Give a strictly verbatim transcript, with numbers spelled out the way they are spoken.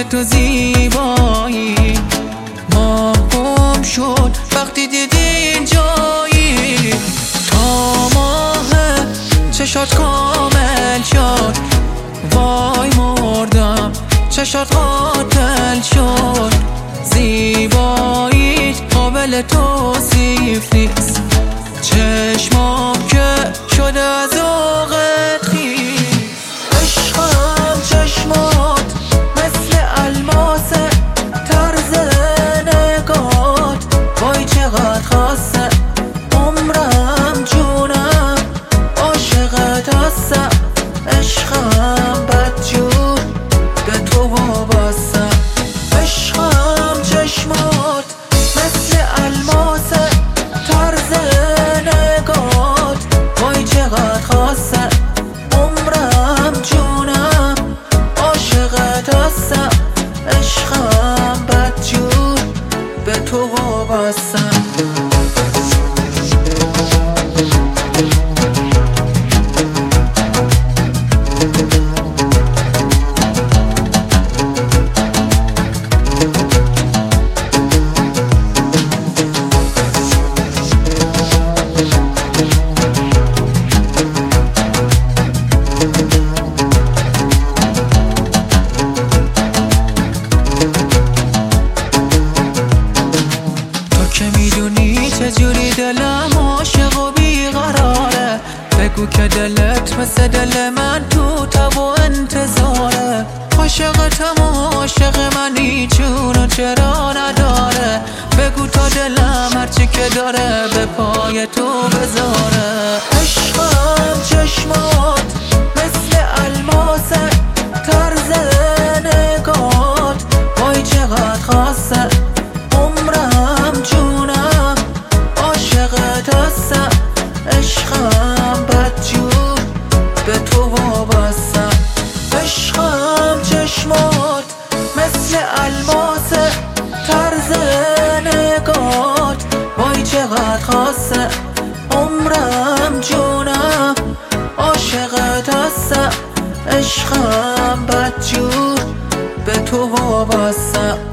چشمای تو زیبایی ماه گم شد وقتی دیدی جایی تا ماه چشات کامل شد وای مردم چشات قاتل شد زیباییت قابل توصیف نیست چشمام که شده از ذوقت خیس عشقم چشمات مثل الماسه طرز نگات وای چقدر خاصه عمرم جونم عاشقت هستم عشقم بدجور به تو وابستم عشقم چشمات مثل الماسه طرز نگات وای چقدر خاصه عمرم جونم عاشقت هستم عشقم بدجور به تو وابستم چجوری دلم عاشق و بیقراره بگو که دلت مثل دل من تو تب و انتظاره عاشقتم و عاشق منی چون و چرا نداره بگو تا دلم هرچی که داره به پای تو بذاره عشقم چشمات مثل الماسه طرز نگات وای چقدر خاصه عمرم جونم عاشقت هستم عشقم بدجور به تو وابستم عشقم چشمات مثل الماسه طرز نگات وای چقدر خاصه عمرم جونم عاشقت هستم عشقم بدجور به تو وابستم